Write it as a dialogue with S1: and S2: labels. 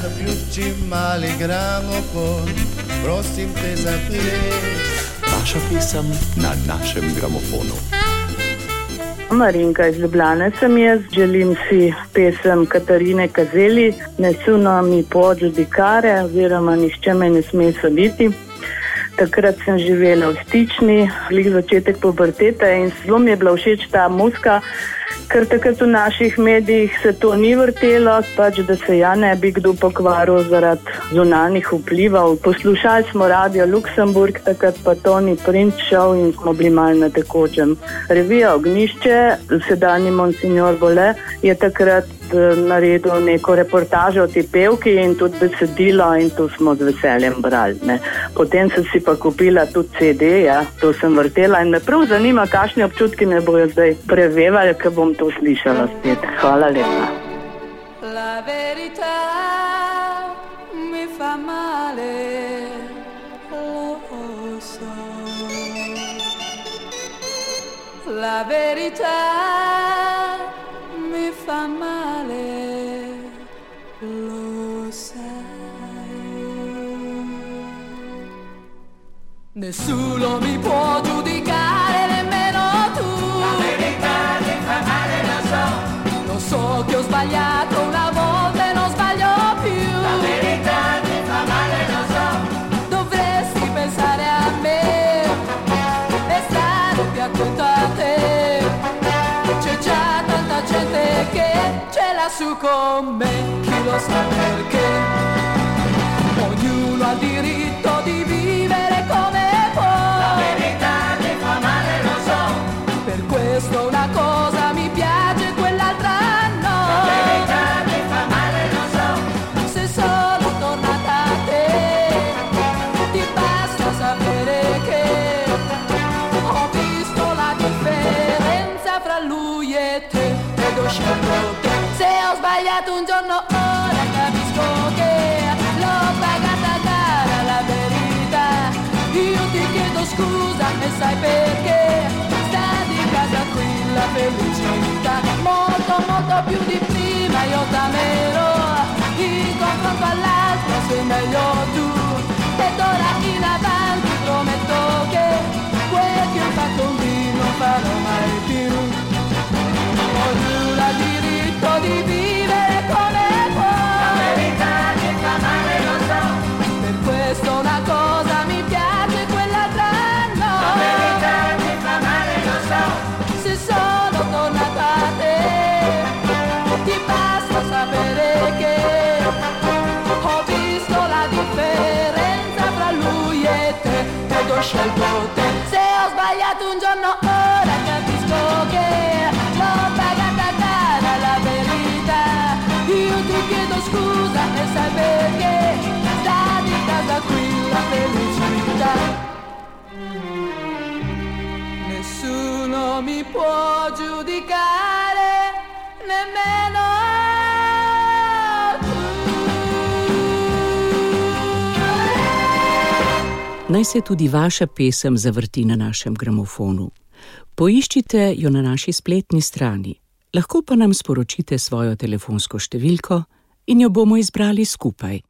S1: zaključim mali gramofon, prosim te za ples.
S2: Vaša pesem na našem gramofonu.
S3: Marinka iz Ljubljane sem jaz, želim si pesem Katarine Kazeli, Nessuno mi può giudicare, oziroma Nihče me ne sme soditi. Takrat sem živela v Stični, glih začetek pubertete in zelo mi je bila všeč ta muzika, ker takrat v naših medijih se to ni vrtelo, pač da se ja ne bi kdo pokvaril zaradi zunanjih vplivov. Poslušali smo Radio Luksemburg, takrat pa Toni Princ šel in smo bili malo na tekočem. Revija Ognjišče, sedanji Monsignor Bole, je takrat naredil neko reportažo o tej pevki in tudi besedilo in to smo z veseljem brali. Ne. Potem sem si pa kupila tudi CD, ja, to sem vrtela in me prav zanima, kakšni občutki me bojo zdaj prevevali, ker bom to slišala spet. Hvala lepa.
S4: La verità mi fa male, lo so. La verità mi fa male, lo sai. Nessuno mi può giudicare, nemmeno tu. La verità mi fa male, lo so. Lo so che ho sbagliato una volta e non sbaglio più. La verità mi fa male, lo so. Dovresti pensare a me e stare più attento a te. C'è già tanta gente che ce l'ha su con me, chi lo sa perché. Ognuno ha il diritto di vivere come può. La verità mi fa male, lo so. Per questo una cosa mi piace, quell'altra no. La verità mi fa male, lo so. Se sono tornata a te, ti basta sapere che ho visto la differenza fra lui e te ed ho scelto te. Se ho sbagliato un giorno ora capisco che l'ho pagata cara la verità. Io ti chiedo scusa e sai perché sta di casa qui la felicità. Molto molto più di prima io t'amerò, in confronto all'altro sei meglio tu. Ed ora in avanti prometto che quel che ho fatto un dì non farò mai più. Ognuno ha diritto di vivere come può. La verità mi fa male, lo so. Per questo una cosa mi piace, quell'altra no. La verità mi fa male, lo so. Se sono tornata a te, ti basta sapere che ho visto la differenza fra lui e te ed ho scelto te. Se ho sbagliato un giorno ora capisco che l'ho pagata cara la verità. Io ti chiedo scusa e sai perché sta di casa qui la felicità. Nessuno mi può giudicare, nemmeno tu.
S5: Naj se tudi vaša pesem zavrti na našem gramofonu. Poiščite jo na naši spletni strani, lahko pa nam sporočite svojo telefonsko številko in jo bomo izbrali skupaj.